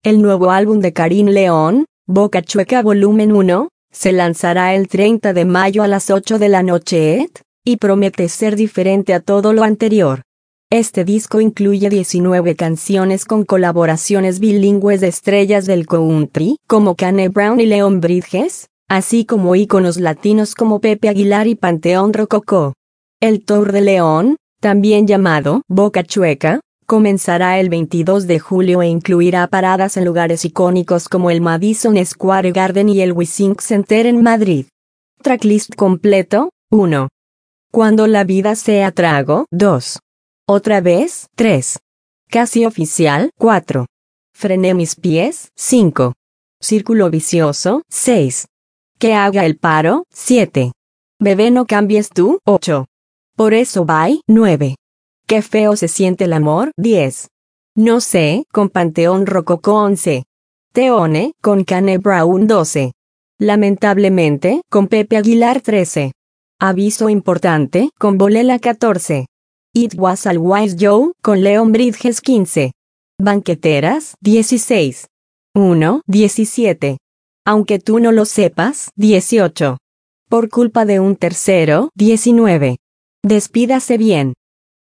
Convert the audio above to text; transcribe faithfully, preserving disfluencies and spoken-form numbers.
El nuevo álbum de Karim León, Boca Chueca Volumen uno, se lanzará el treinta de mayo a las ocho de la noche, y promete ser diferente a todo lo anterior. Este disco incluye diecinueve canciones con colaboraciones bilingües de estrellas del country, como Kane Brown y Leon Bridges, así como íconos latinos como Pepe Aguilar y Panteón Rococó. El Tour de León, también llamado Boca Chueca, comenzará el veintidós de julio e incluirá paradas en lugares icónicos como el Madison Square Garden y el Wishing Center en Madrid. Tracklist completo, uno. Cuando la vida sea trago, dos. Otra vez, tres. Casi oficial, cuatro. Frené mis pies, cinco. Círculo vicioso, seis. Que haga el paro, siete. Bebé no cambies tú, ocho. Por eso bye, nueve. Qué feo se siente el amor, diez. No sé, con Panteón Rococó, once. Teone, con Kane Brown, doce. Lamentablemente, con Pepe Aguilar, trece. Aviso importante, con Bolela, catorce. It Was Always You, con Leon Bridges, quince. Banqueteras, dieciséis. uno, diecisiete. Aunque tú no lo sepas, dieciocho. Por culpa de un tercero, diecinueve. Despídase bien.